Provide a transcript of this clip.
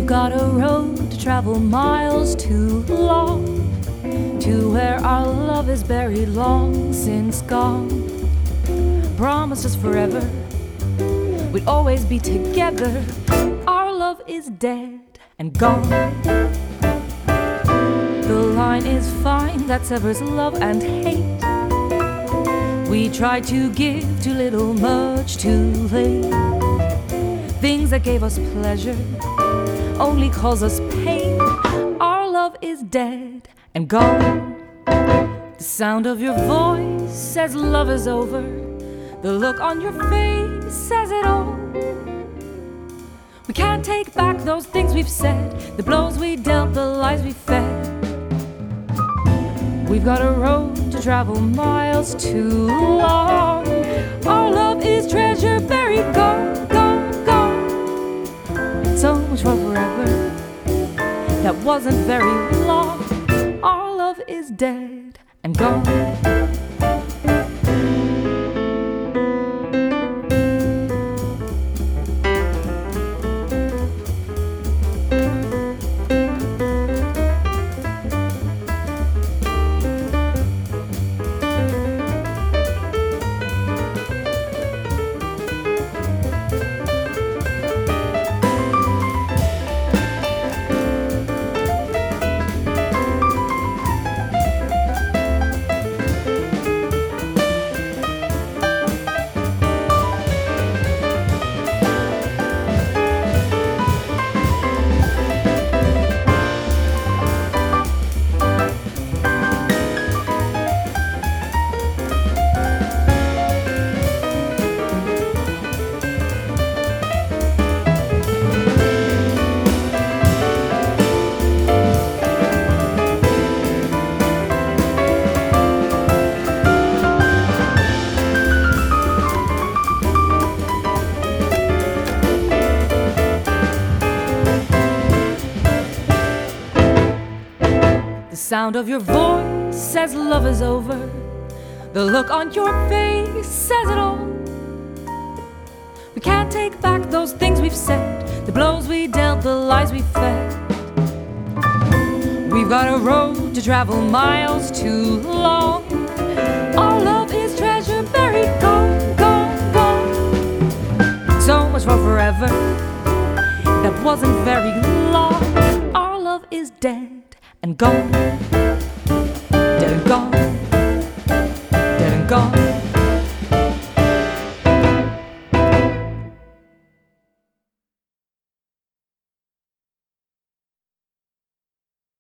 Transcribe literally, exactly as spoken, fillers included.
We've got a road to travel miles too long, to where our love is buried long since gone. Promised us forever we'd always be together. Our love is dead and gone. The line is fine that severs love and hate. We tried to give too little, much too late. Things that gave us pleasure only cause us pain. Our love is dead and gone. The sound of your voice says love is over. The look on your face says it all. We can't take back those things we've said, the blows we dealt, the lies we fed. We've got a road to travel miles too long. Our love is treasure buried, gone, gone, gone. So much for forever, that wasn't very long. Our love is dead and gone. The sound of your voice says love is over. The look on your face says it all. We can't take back those things we've said, the blows we dealt, the lies we fed. We've got a road to travel miles too long. Our love is treasure buried, gone, gone, gone. So much for forever, that wasn't very long. Our love is dead and gone.